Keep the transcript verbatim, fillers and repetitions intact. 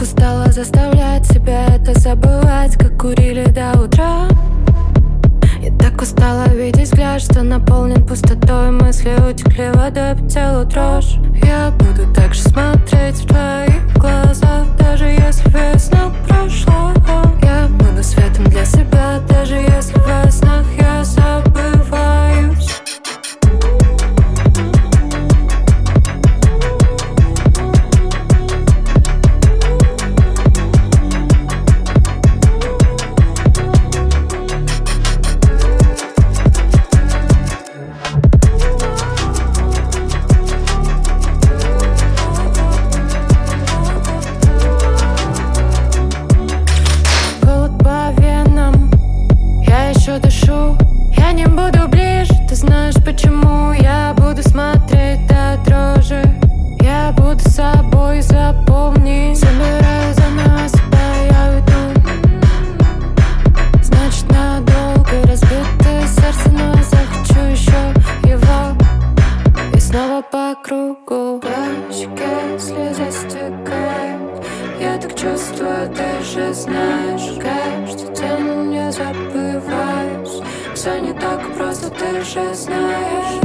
устала заставлять себя это забывать, как курили до утра. Я так устала видеть взгляд, что наполнен пустотой. Мысли утекли водой по телу дрожь. Я буду так же смотреть в твоих глазах, даже если весна прошла. Я буду светом для себя, даже если во снах я забываюсь. Дышу, я не буду ближе. Ты знаешь почему? Я буду смотреть до дрожи. Я буду собой, запомни. Собираю заново себя, я уйду. Значит надолго разбитое сердце, но я захочу еще его. И снова по кругу. По щеке слеза стекает. Я так чувствую, ты же знаешь. Каждый день я забываюсь. Все не так просто, ты же знаешь.